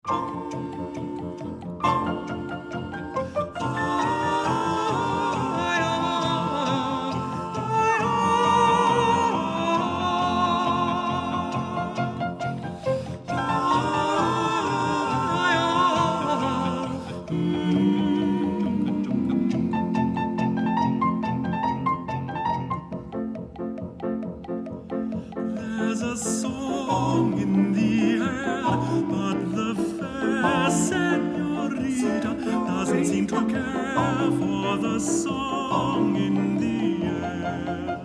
There's a song in the air, but the fair senorita doesn't seem to care for the song in the air.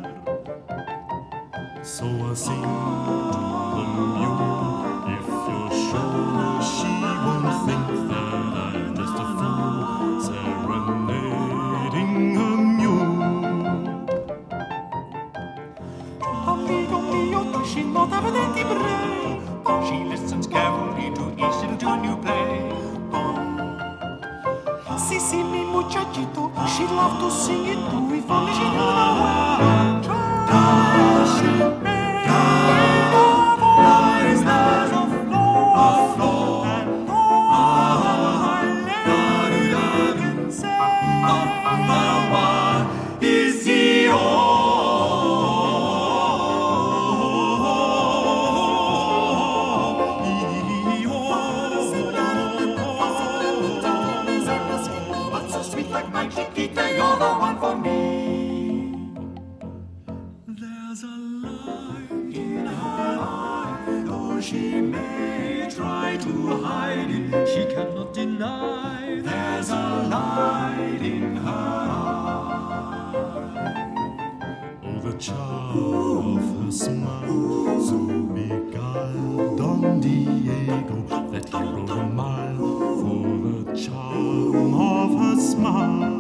So I sing to the mule, if you're sure she won't think that I'm just a fool serenading a mule. Amico mio, does she not have evidently brain? She listens carefully to each little tune you play. Si, mi muchachito, she'd love to sing it too if only she knew the way. Does she make the voice that's a flow, and all my lady can say, is he like my Chiquita, you're the one for me. There's a light in her eye, though she may try to hide it, she cannot deny. There's a light in her eye. Oh, the charm of her smile, so beguiled Don Diego, that he rode a mile for the charm of her smile.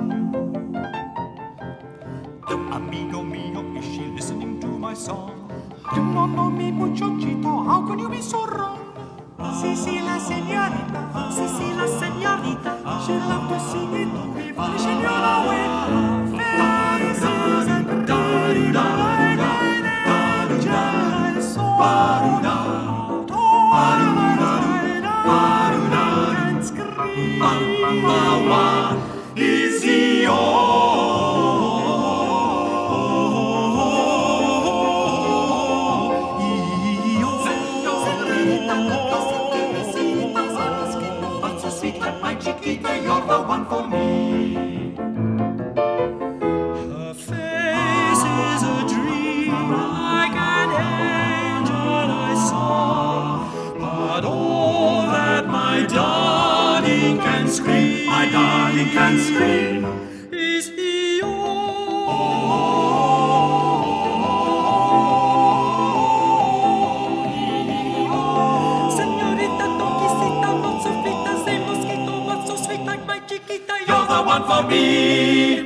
Amigo mio, is she listening to my song? You don't know me, muchachito, how can you be so wrong? Si, la señorita, si, la señorita, she loved to sing it to me, but she knew the way. Faces and is he so sweet like my Chiquita, you're the one for me. Her face is a dream, like an angel I saw. But all that my darling can scream, My darling can scream, is Señorita, conquisita, not so fit as a mosquito, but so sweet like my Chiquita, you're the one for me.